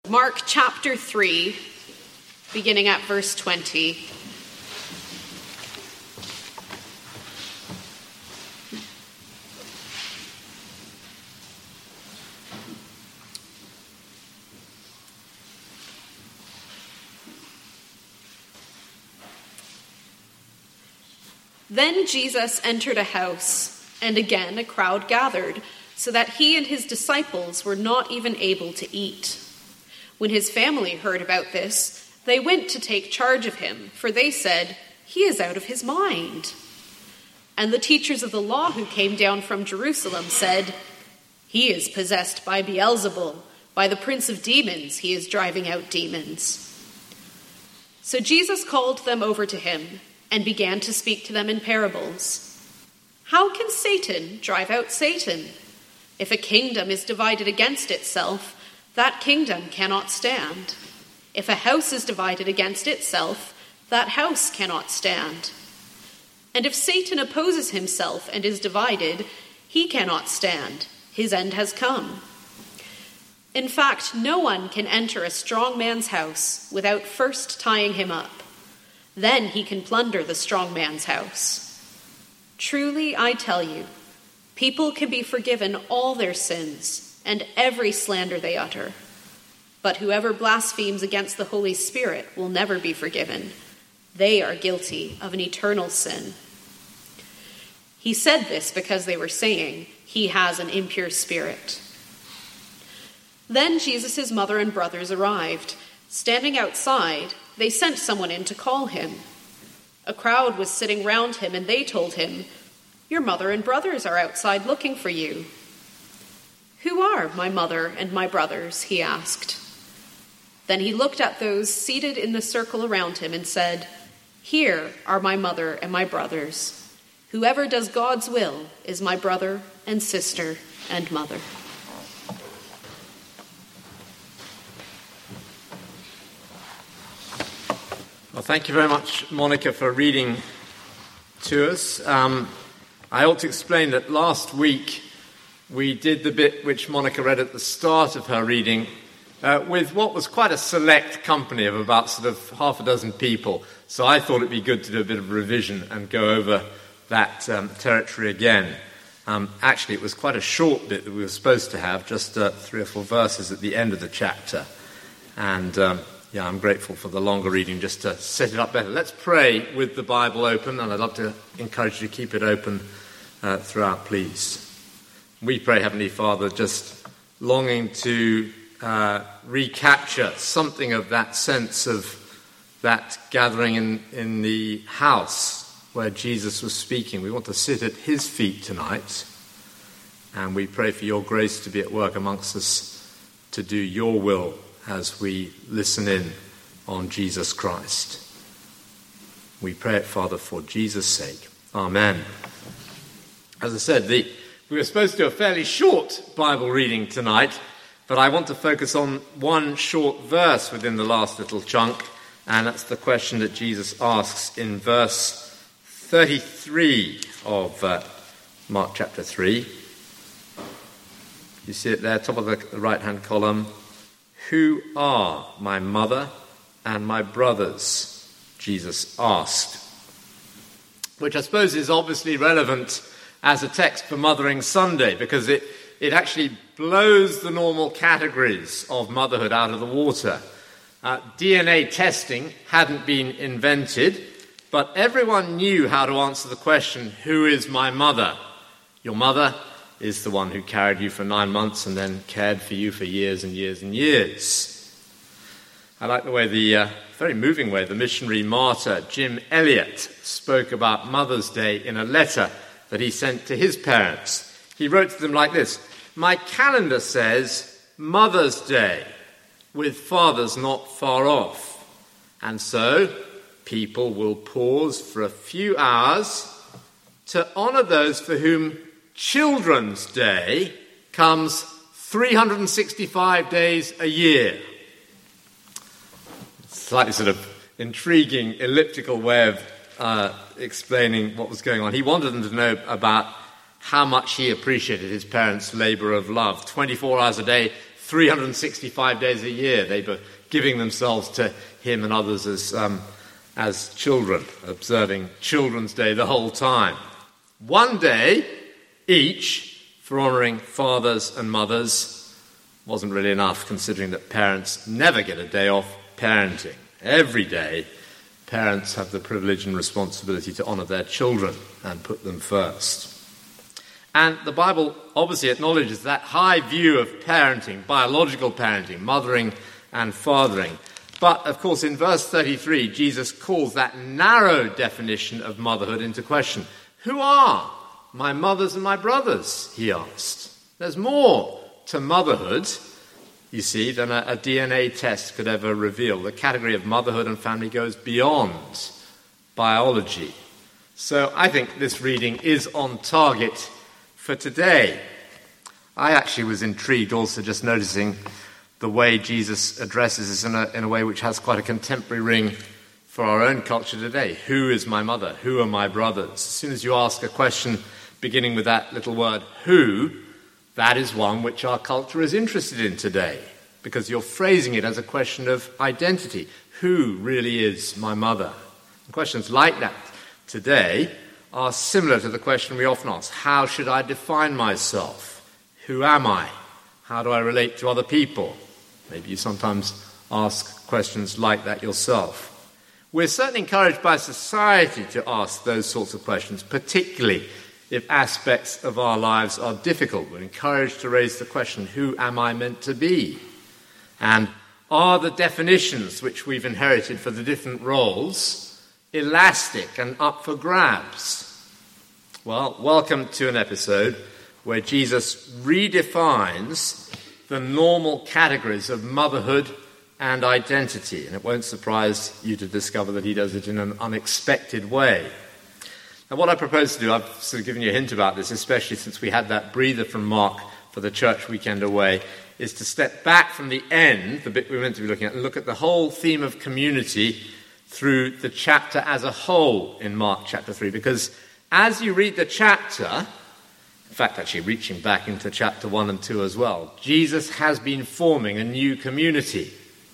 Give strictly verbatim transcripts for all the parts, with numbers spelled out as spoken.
Mark chapter three, beginning at verse twenty. Then Jesus entered a house, and again a crowd gathered, so that he and his disciples were not even able to eat. When his family heard about this, they went to take charge of him, for they said, "He is out of his mind." And the teachers of the law who came down from Jerusalem said, "He is possessed by Beelzebul, by the prince of demons he is driving out demons." So Jesus called them over to him and began to speak to them in parables. "How can Satan drive out Satan? If a kingdom is divided against itself, that kingdom cannot stand. If a house is divided against itself, that house cannot stand. And if Satan opposes himself and is divided, he cannot stand. His end has come. In fact, no one can enter a strong man's house without first tying him up. Then he can plunder the strong man's house. Truly, I tell you, people can be forgiven all their sins and every slander they utter. But whoever blasphemes against the Holy Spirit will never be forgiven. They are guilty of an eternal sin." He said this because they were saying, "He has an impure spirit." Then Jesus' mother and brothers arrived. Standing outside, they sent someone in to call him. A crowd was sitting round him, and they told him, "Your mother and brothers are outside looking for you." "Who are my mother and my brothers?" he asked. Then he looked at those seated in the circle around him and said, "Here are my mother and my brothers. Whoever does God's will is my brother and sister and mother." Well, thank you very much, Monica, for reading to us. Um, I ought to explain that last week we did the bit which Monica read at the start of her reading uh, with what was quite a select company of about sort of half a dozen people. So I thought it'd be good to do a bit of revision and go over that um, territory again. Um, actually, it was quite a short bit that we were supposed to have, just uh, three or four verses at the end of the chapter. And um, yeah, I'm grateful for the longer reading just to set it up better. Let's pray with the Bible open, and I'd love to encourage you to keep it open uh, throughout, please. We pray, Heavenly Father, just longing to uh, recapture something of that sense of that gathering in, in the house where Jesus was speaking. We want to sit at his feet tonight, and we pray for your grace to be at work amongst us to do your will as we listen in on Jesus Christ. We pray it, Father, for Jesus' sake. Amen. As I said, the We were supposed to do a fairly short Bible reading tonight, but I want to focus on one short verse within the last little chunk, and that's the question that Jesus asks in verse thirty-three of uh, Mark chapter three. You see it there, top of the right-hand column. "Who are my mother and my brothers?" Jesus asked. Which I suppose is obviously relevant as a text for Mothering Sunday, because it, it actually blows the normal categories of motherhood out of the water. Uh, D N A testing hadn't been invented, but everyone knew how to answer the question, "Who is my mother?" Your mother is the one who carried you for nine months and then cared for you for years and years and years. I like the way the, uh, very moving way, the missionary martyr Jim Elliot spoke about Mother's Day in a letter that he sent to his parents. He wrote to them like this: "My calendar says Mother's Day, with fathers not far off. And so people will pause for a few hours to honour those for whom Children's Day comes three hundred sixty-five days a year." Slightly sort of intriguing, elliptical way of uh, explaining what was going on. He wanted them to know about how much he appreciated his parents' labour of love. twenty-four hours a day, three hundred sixty-five days a year. They were giving themselves to him and others as, um, as children, observing Children's Day the whole time. One day each for honouring fathers and mothers wasn't really enough, considering that parents never get a day off parenting. Every day, parents have the privilege and responsibility to honour their children and put them first. And the Bible obviously acknowledges that high view of parenting, biological parenting, mothering and fathering. But, of course, in verse thirty-three, Jesus calls that narrow definition of motherhood into question. Who are my mothers and my brothers, he asked. There's more to motherhood, you see, than a, a D N A test could ever reveal. The category of motherhood and family goes beyond biology. So I think this reading is on target for today. I actually was intrigued also just noticing the way Jesus addresses this in a, in a way which has quite a contemporary ring for our own culture today. Who is my mother? Who are my brothers? As soon as you ask a question beginning with that little word, who, that is one which our culture is interested in today, because you're phrasing it as a question of identity. Who really is my mother? And questions like that today are similar to the question we often ask, how should I define myself? Who am I? How do I relate to other people? Maybe you sometimes ask questions like that yourself. We're certainly encouraged by society to ask those sorts of questions, particularly if aspects of our lives are difficult. We're encouraged to raise the question, who am I meant to be? And are the definitions which we've inherited for the different roles elastic and up for grabs? Well, welcome to an episode where Jesus redefines the normal categories of motherhood and identity. And it won't surprise you to discover that he does it in an unexpected way. Now, what I propose to do, I've sort of given you a hint about this, especially since we had that breather from Mark for the church weekend away, is to step back from the end, the bit we were meant to be looking at, and look at the whole theme of community through the chapter as a whole in Mark chapter three. Because as you read the chapter, in fact, actually reaching back into chapter one and two as well, Jesus has been forming a new community.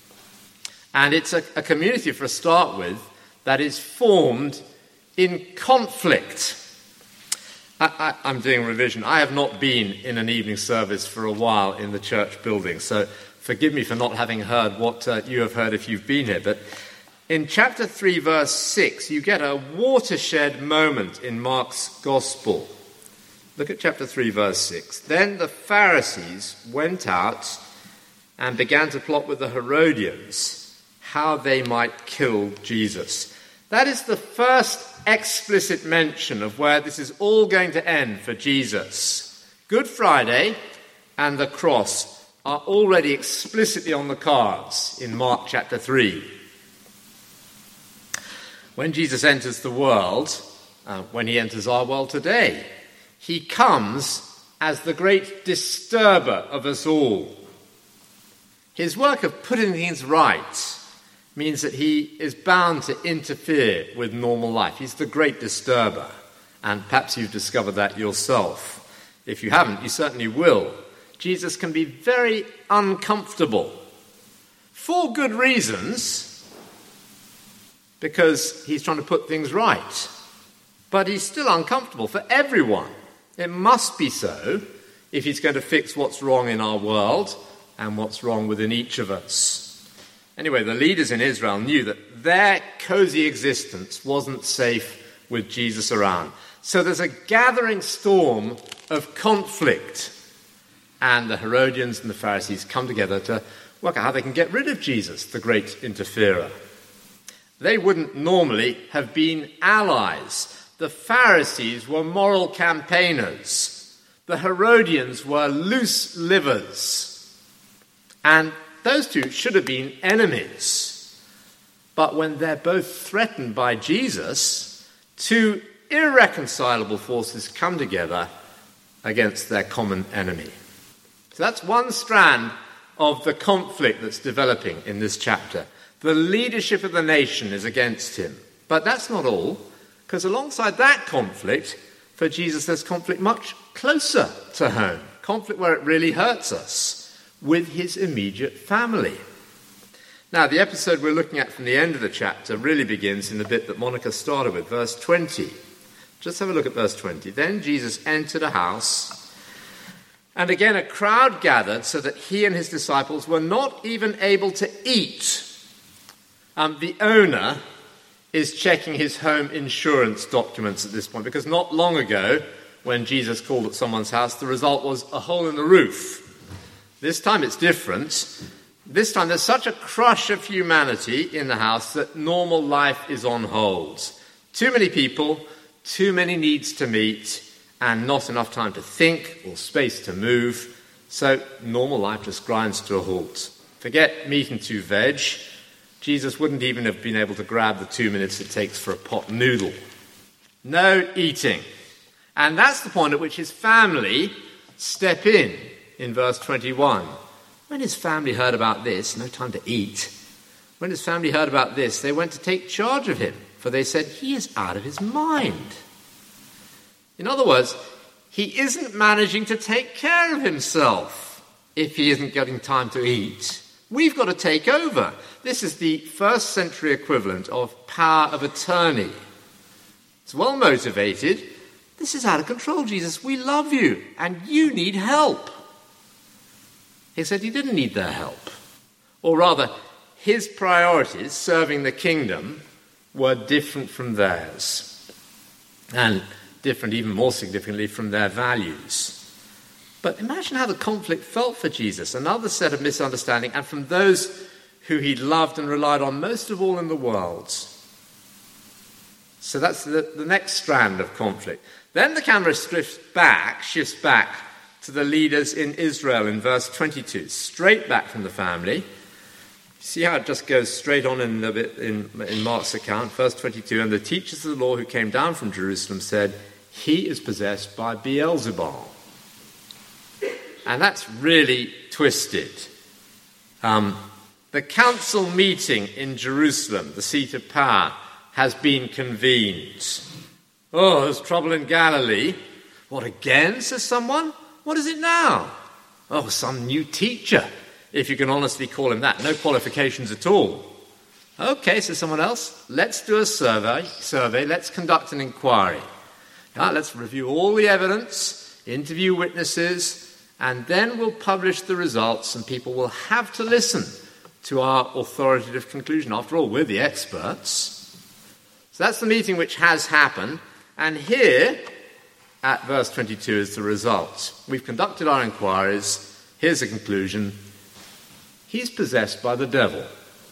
And it's a, a community, for a start with, that is formed in conflict. I, I, I'm doing a revision. I have not been in an evening service for a while in the church building, so forgive me for not having heard what uh, you have heard if you've been here. But in chapter three, verse six, you get a watershed moment in Mark's gospel. Look at chapter three, verse six. Then the Pharisees went out and began to plot with the Herodians how they might kill Jesus. That is the first explicit mention of where this is all going to end for Jesus. Good Friday and the cross are already explicitly on the cards in Mark chapter three. When Jesus enters the world, uh, when he enters our world today, he comes as the great disturber of us all. His work of putting things right means that he is bound to interfere with normal life. He's the great disturber, and perhaps you've discovered that yourself. If you haven't, you certainly will. Jesus can be very uncomfortable for good reasons, because he's trying to put things right. But he's still uncomfortable for everyone. It must be so if he's going to fix what's wrong in our world and what's wrong within each of us. Anyway, the leaders in Israel knew that their cozy existence wasn't safe with Jesus around. So there's a gathering storm of conflict. And the Herodians and the Pharisees come together to work out how they can get rid of Jesus, the great interferer. They wouldn't normally have been allies. The Pharisees were moral campaigners. The Herodians were loose livers. And those two should have been enemies. But when they're both threatened by Jesus, two irreconcilable forces come together against their common enemy. So that's one strand of the conflict that's developing in this chapter. The leadership of the nation is against him. But that's not all, because alongside that conflict, for Jesus there's conflict much closer to home. Conflict where it really hurts us. with his immediate family. Now, the episode we're looking at from the end of the chapter really begins in the bit that Monica started with, verse twenty. Just have a look at verse twenty. Then Jesus entered a house, and again a crowd gathered so that he and his disciples were not even able to eat. Um, the owner is checking his home insurance documents at this point, because not long ago, when Jesus called at someone's house, the result was a hole in the roof. This time it's different. This time there's such a crush of humanity in the house that normal life is on hold. Too many people, too many needs to meet, and not enough time to think or space to move. So normal life just grinds to a halt. Forget meat and two veg. Jesus wouldn't even have been able to grab the two minutes it takes for a pot noodle. No eating. And that's the point at which his family step in, in verse twenty-one. When his family heard about this, no time to eat, when his family heard about this, they went to take charge of him, for they said, he is out of his mind. In other words, he isn't managing to take care of himself if he isn't getting time to eat. We've got to take over. This is the first century equivalent of power of attorney. It's well motivated. This is out of control, Jesus. We love you, and you need help. He said he didn't need their help. Or rather, his priorities, serving the kingdom, were different from theirs. And different, even more significantly, from their values. But imagine how the conflict felt for Jesus, another set of misunderstanding, and from those who he loved and relied on most of all in the world. So that's the, the next strand of conflict. Then the camera shifts back, shifts back to the leaders in Israel in verse twenty-two, straight back from the family. See how it just goes straight on in, the bit in, in Mark's account, verse twenty-two. And the teachers of the law who came down from Jerusalem said, he is possessed by Beelzebul. And that's really twisted. Um, the council meeting in Jerusalem, the seat of power, has been convened. Oh, there's trouble in Galilee. What, again, says someone? What is it now? Oh, some new teacher, if you can honestly call him that. No qualifications at all. Okay, says someone else, let's do a survey. Survey. Let's conduct an inquiry. Now, let's review all the evidence, interview witnesses, and then we'll publish the results, and people will have to listen to our authoritative conclusion. After all, we're the experts. So that's the meeting which has happened. And here, at verse twenty-two, is the result. We've conducted our inquiries. Here's the conclusion. He's possessed by the devil.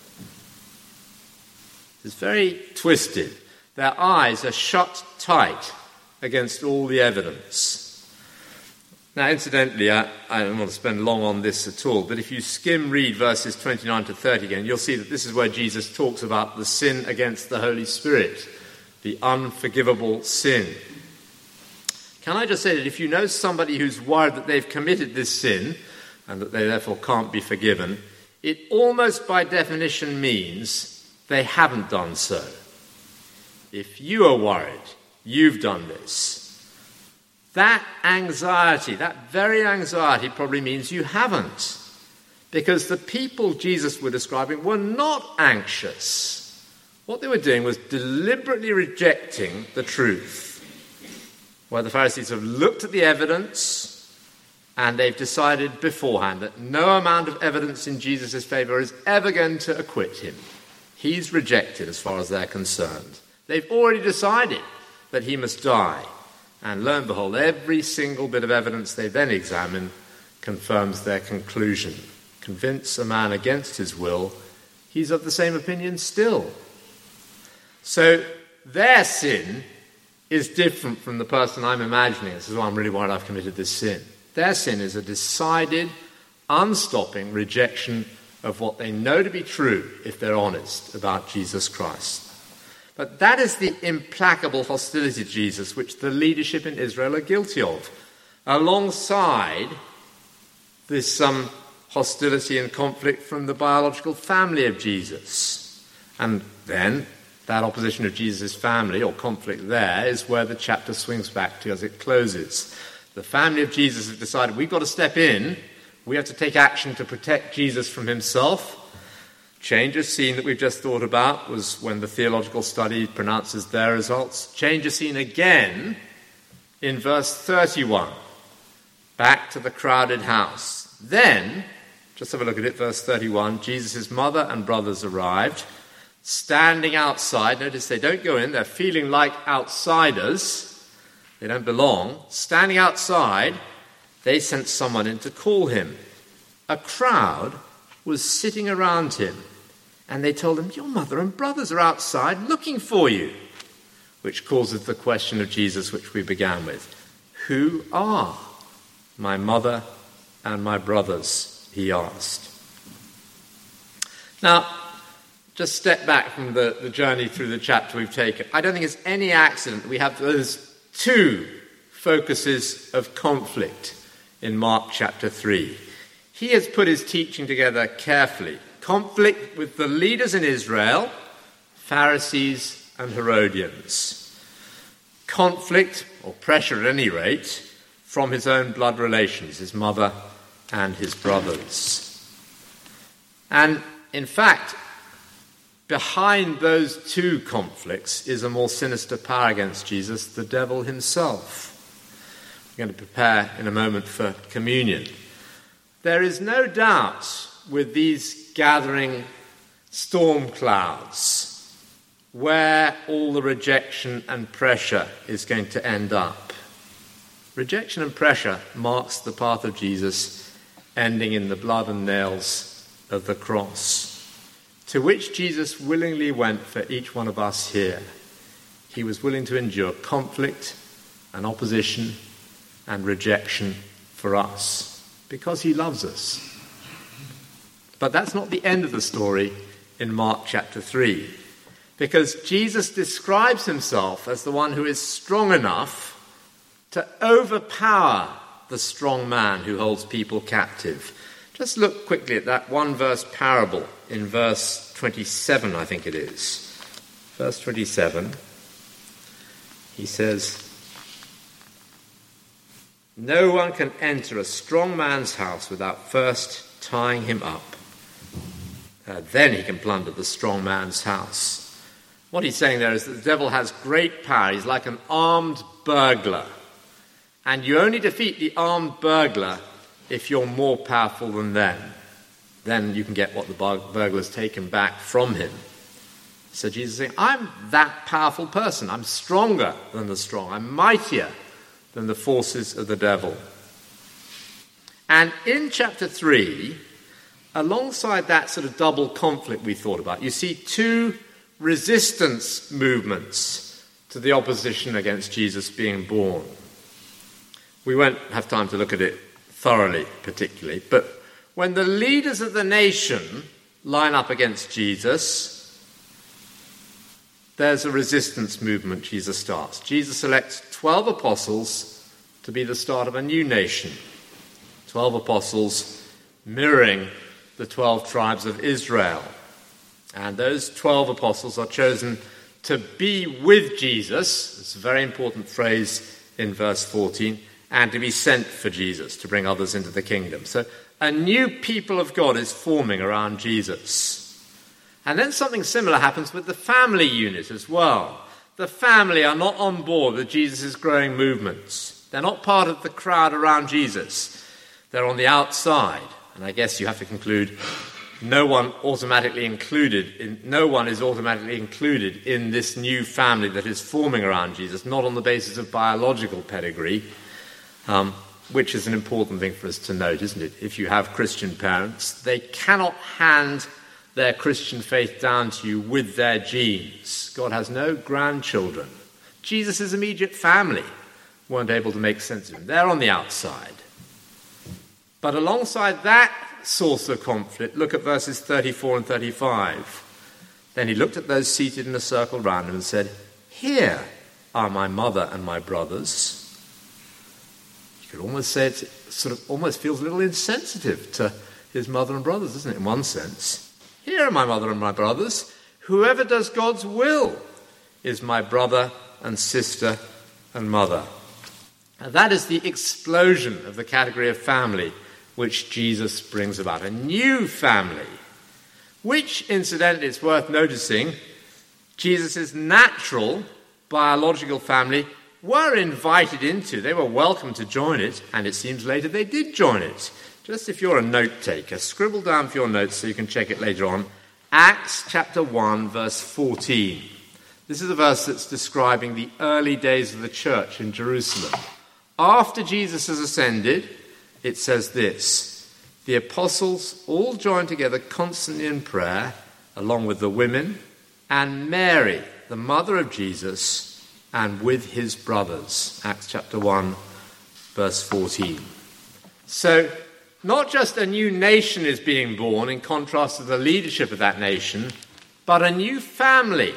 It's very twisted. Their eyes are shut tight against all the evidence. Now, incidentally, I, I don't want to spend long on this at all, but if you skim read verses twenty-nine to thirty again, you'll see that this is where Jesus talks about the sin against the Holy Spirit, the unforgivable sin. Can I just say that if you know somebody who's worried that they've committed this sin and that they therefore can't be forgiven, it almost by definition means they haven't done so. If you are worried you've done this, that anxiety, that very anxiety probably means you haven't. Because the people Jesus was describing were not anxious. What they were doing was deliberately rejecting the truth. Where the Pharisees have looked at the evidence and they've decided beforehand that no amount of evidence in Jesus' favour is ever going to acquit him. He's rejected as far as they're concerned. They've already decided that he must die. And lo and behold, every single bit of evidence they then examine confirms their conclusion. Convince a man against his will, he's of the same opinion still. So their sin is different from the person I'm imagining. This is why I'm really worried I've committed this sin. Their sin is a decided, unstopping rejection of what they know to be true if they're honest about Jesus Christ. But that is the implacable hostility to Jesus which the leadership in Israel are guilty of, alongside this um, hostility and conflict from the biological family of Jesus. And then that opposition of Jesus' family, or conflict there, is where the chapter swings back to as it closes. The family of Jesus have decided we've got to step in, We have to take action to protect Jesus from himself. Change of scene that we've just thought about was when the theological study pronounces their results. Change of scene again in verse thirty-one. Back to the crowded house. Then, just have a look at it, verse thirty-one. Jesus' mother and brothers arrived, standing outside. Notice they don't go in. They're feeling like outsiders. They don't belong. Standing outside, they sent someone in to call him. A crowd was sitting around him, and they told him, your mother and brothers are outside looking for you, which causes the question of Jesus, which we began with. Who are my mother and my brothers, he asked. Now, just step back from the, the journey through the chapter we've taken. I don't think it's any accident that we have those two focuses of conflict in Mark chapter three. He has put his teaching together carefully. Conflict with the leaders in Israel, Pharisees and Herodians. Conflict, or pressure at any rate, from his own blood relations, his mother and his brothers. And in fact, behind those two conflicts is a more sinister power against Jesus, the devil himself. We're going to prepare in a moment for communion. There is no doubt with these gathering storm clouds where all the rejection and pressure is going to end up. Rejection and pressure marks the path of Jesus, ending in the blood and nails of the cross, to which Jesus willingly went for each one of us here. He was willing to endure conflict and opposition and rejection for us, because he loves us. But that's not the end of the story in Mark chapter three, because Jesus describes himself as the one who is strong enough to overpower the strong man who holds people captive. Just look quickly at that one verse parable in verse twenty-seven, I think it is. Verse twenty-seven, he says, no one can enter a strong man's house without first tying him up. Uh, then he can plunder the strong man's house. What he's saying there is that the devil has great power. He's like an armed burglar. And you only defeat the armed burglar if you're more powerful than them. Then you can get what the burglar's taken back from him. So Jesus is saying, I'm that powerful person. I'm stronger than the strong. I'm mightier than the forces of the devil. And in chapter three, alongside that sort of double conflict we thought about, you see two resistance movements to the opposition against Jesus being born. We won't have time to look at it thoroughly, particularly, but when the leaders of the nation line up against Jesus, there's a resistance movement Jesus starts. Jesus selects twelve apostles to be the start of a new nation. Twelve apostles mirroring the twelve tribes of Israel. And those twelve apostles are chosen to be with Jesus. It's a very important phrase in verse fourteen. And to be sent for Jesus, to bring others into the kingdom. So a new people of God is forming around Jesus. And then something similar happens with the family unit as well. The family are not on board with Jesus' growing movements. They're not part of the crowd around Jesus. They're on the outside. And I guess you have to conclude no one automatically included in, no one is automatically included in this new family that is forming around Jesus, not on the basis of biological pedigree. Um, which is an important thing for us to note, isn't it? If you have Christian parents, they cannot hand their Christian faith down to you with their genes. God has no grandchildren. Jesus' immediate family weren't able to make sense of him. They're on the outside. But alongside that source of conflict, look at verses thirty-four and thirty-five. Then he looked at those seated in a circle round him and said, here are my mother and my brothers. You could almost say it sort of almost feels a little insensitive to his mother and brothers, doesn't it, in one sense? Here are my mother and my brothers. Whoever does God's will is my brother and sister and mother. And that is the explosion of the category of family which Jesus brings about. A new family, which, incidentally, it's worth noticing, Jesus' natural biological family were invited into. They were welcome to join it, and it seems later they did join it. Just if you're a note taker, scribble down for your notes so you can check it later on. Acts chapter one, verse fourteen. This is a verse that's describing the early days of the church in Jerusalem. After Jesus has ascended, it says this: the apostles all joined together constantly in prayer, along with the women, and Mary, the mother of Jesus, and with his brothers. Acts chapter one, verse fourteen. So, not just a new nation is being born in contrast to the leadership of that nation, but a new family.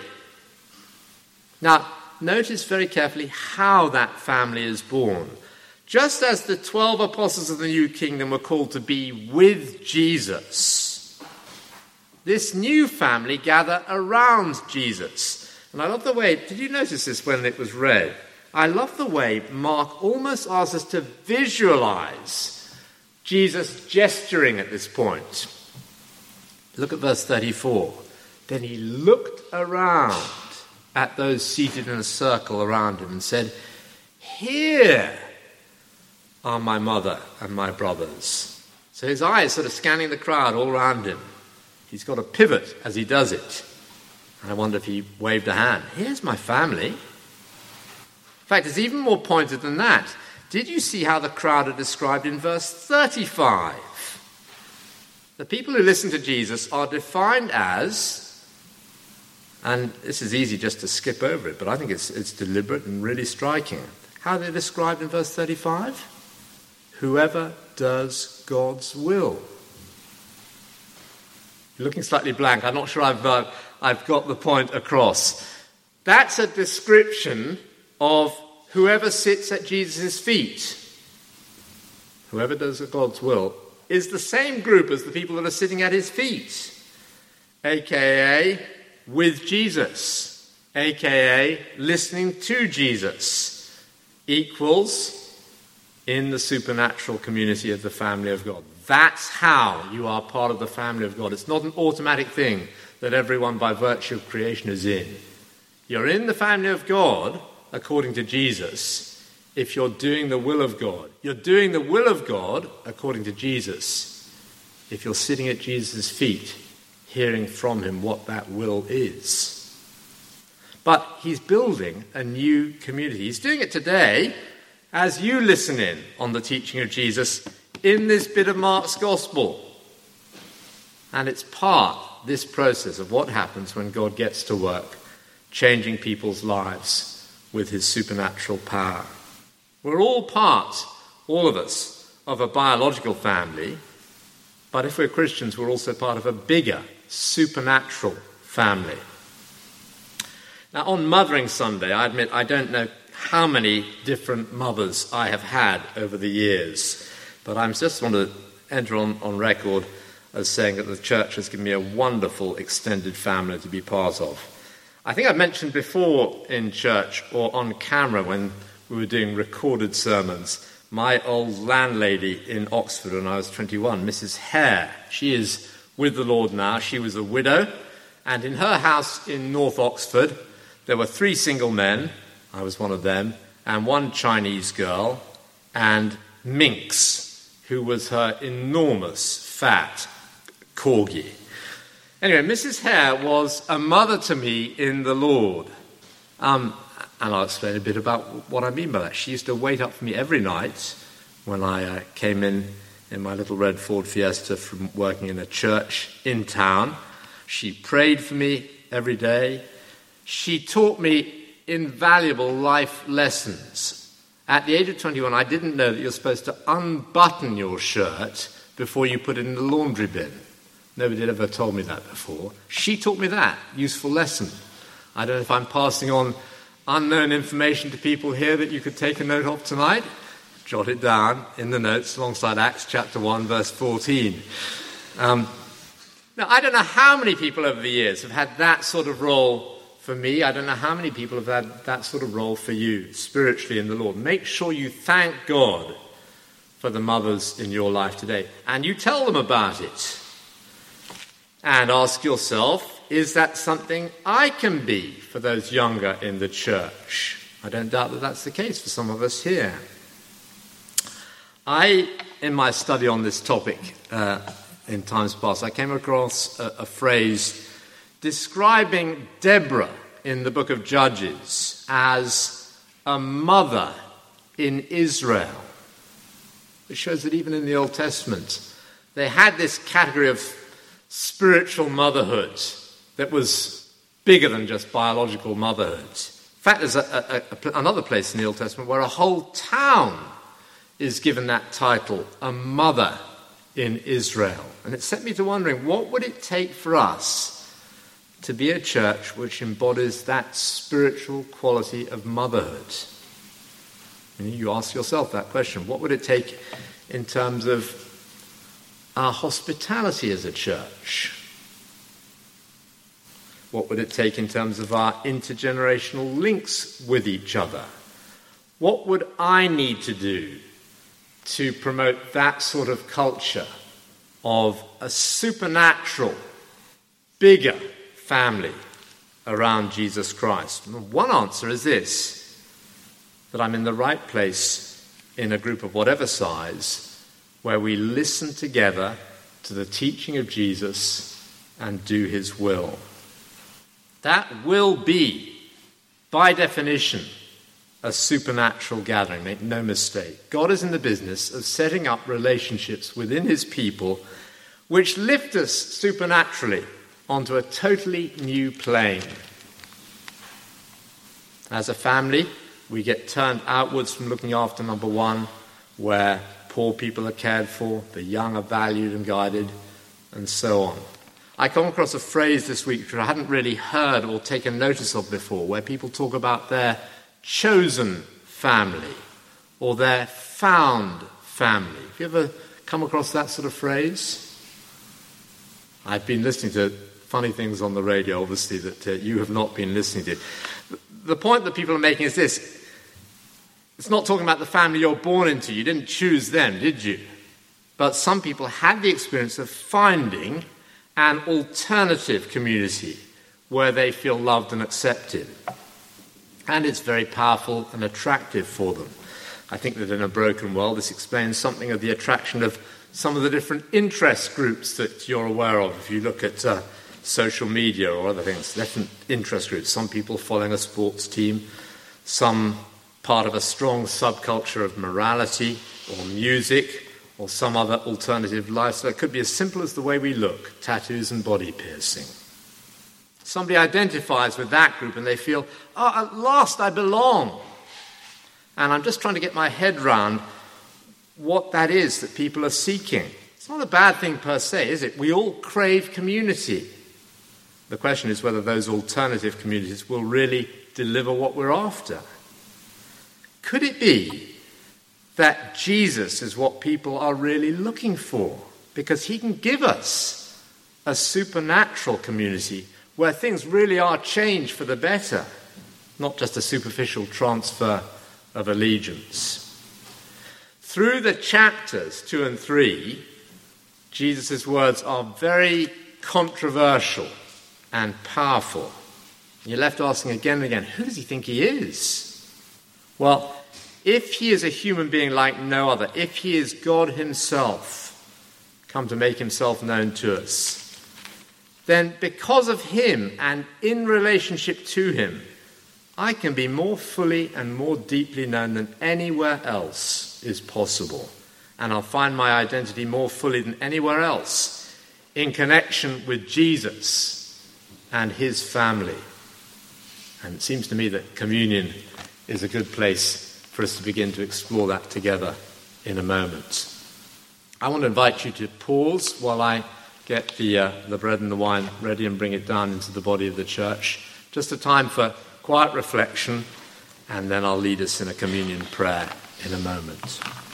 Now, notice very carefully how that family is born. Just as the twelve apostles of the new kingdom were called to be with Jesus, this new family gather around Jesus. And I love the way, did you notice this when it was read? I love the way Mark almost asks us to visualize Jesus gesturing at this point. Look at verse thirty-four. Then he looked around at those seated in a circle around him and said, "Here are my mother and my brothers." So his eyes sort of scanning the crowd all around him. He's got a pivot as he does it. And I wonder if he waved a hand. Here's my family. In fact, it's even more pointed than that. Did you see how the crowd are described in verse thirty-five? The people who listen to Jesus are defined as, and this is easy just to skip over it, but I think it's, it's deliberate and really striking. How are they described in verse thirty-five? Whoever does God's will. You're looking slightly blank. I'm not sure I've, uh, I've got the point across. That's a description of whoever sits at Jesus' feet. Whoever does God's will is the same group as the people that are sitting at his feet, a k a with Jesus, a k a listening to Jesus, equals in the supernatural community of the family of God. That's how you are part of the family of God. It's not an automatic thing that everyone by virtue of creation is in. You're in the family of God, according to Jesus, if you're doing the will of God. You're doing the will of God, according to Jesus, if you're sitting at Jesus' feet, hearing from him what that will is. But he's building a new community. He's doing it today as you listen in on the teaching of Jesus in this bit of Mark's Gospel. And it's part, this process, of what happens when God gets to work, changing people's lives with his supernatural power. We're all part, all of us, of a biological family, but if we're Christians, we're also part of a bigger, supernatural family. Now, on Mothering Sunday, I admit I don't know how many different mothers I have had over the years, but I just want to enter on, on record as saying that the church has given me a wonderful extended family to be part of. I think I've mentioned before in church or on camera when we were doing recorded sermons, my old landlady in Oxford when I was twenty-one, Missus Hare. She is with the Lord now. She was a widow, and in her house in North Oxford, there were three single men, I was one of them, and one Chinese girl, and Minx, who was her enormous, fat corgi. Anyway, Missus Hare was a mother to me in the Lord. Um, and I'll explain a bit about what I mean by that. She used to wait up for me every night when I uh, came in in my little red Ford Fiesta from working in a church in town. She prayed for me every day. She taught me invaluable life lessons. At the age of twenty-one, I didn't know that you're supposed to unbutton your shirt before you put it in the laundry bin. Nobody had ever told me that before. She taught me that useful lesson. I don't know if I'm passing on unknown information to people here that you could take a note of tonight. Jot it down in the notes alongside Acts chapter one, verse fourteen. Um, now, I don't know how many people over the years have had that sort of role for me. I don't know how many people have had that sort of role for you spiritually in the Lord. Make sure you thank God for the mothers in your life today. And you tell them about it. And ask yourself, is that something I can be for those younger in the church? I don't doubt that that's the case for some of us here. I, in my study on this topic uh, in times past, I came across a, a phrase describing Deborah in the book of Judges as a mother in Israel. It shows that even in the Old Testament, they had this category of spiritual motherhood that was bigger than just biological motherhood. In fact, there's a, a, a, another place in the Old Testament where a whole town is given that title, a mother in Israel. And it set me to wondering, what would it take for us to be a church which embodies that spiritual quality of motherhood? And you ask yourself that question. What would it take in terms of our hospitality as a church? What would it take in terms of our intergenerational links with each other? What would I need to do to promote that sort of culture of a supernatural, bigger family around Jesus Christ? One answer is this, that I'm in the right place in a group of whatever size where we listen together to the teaching of Jesus and do his will. That will be, by definition, a supernatural gathering. Make no mistake. God is in the business of setting up relationships within his people which lift us supernaturally onto a totally new plane. As a family, we get turned outwards from looking after number one, where poor people are cared for, the young are valued and guided, and so on. I come across a phrase this week which I hadn't really heard or taken notice of before, where people talk about their chosen family or their found family. Have you ever come across that sort of phrase? I've been listening to funny things on the radio, obviously, that uh, you have not been listening to. The point that people are making is this. It's not talking about the family you're born into. You didn't choose them, did you? But some people had the experience of finding an alternative community where they feel loved and accepted. And it's very powerful and attractive for them. I think that in a broken world, this explains something of the attraction of some of the different interest groups that you're aware of. If you look at uh, social media or other things, different interest groups. Some people following a sports team, some part of a strong subculture of morality or music or some other alternative lifestyle. It could be as simple as the way we look, tattoos and body piercing. Somebody identifies with that group and they feel, oh, at last I belong. And I'm just trying to get my head round what that is that people are seeking. It's not a bad thing per se, is it? We all crave community. The question is whether those alternative communities will really deliver what we're after. Could it be that Jesus is what people are really looking for? Because he can give us a supernatural community where things really are changed for the better, not just a superficial transfer of allegiance. Through the chapters two and three, Jesus' words are very controversial and powerful. You're left asking again and again, who does he think he is? Well, if he is a human being like no other, if he is God himself, come to make himself known to us, then because of him and in relationship to him, I can be more fully and more deeply known than anywhere else is possible. And I'll find my identity more fully than anywhere else in connection with Jesus and his family. And it seems to me that communion is a good place for us to begin to explore that together in a moment. I want to invite you to pause while I get the, uh, the bread and the wine ready and bring it down into the body of the church. Just a time for quiet reflection, and then I'll lead us in a communion prayer in a moment.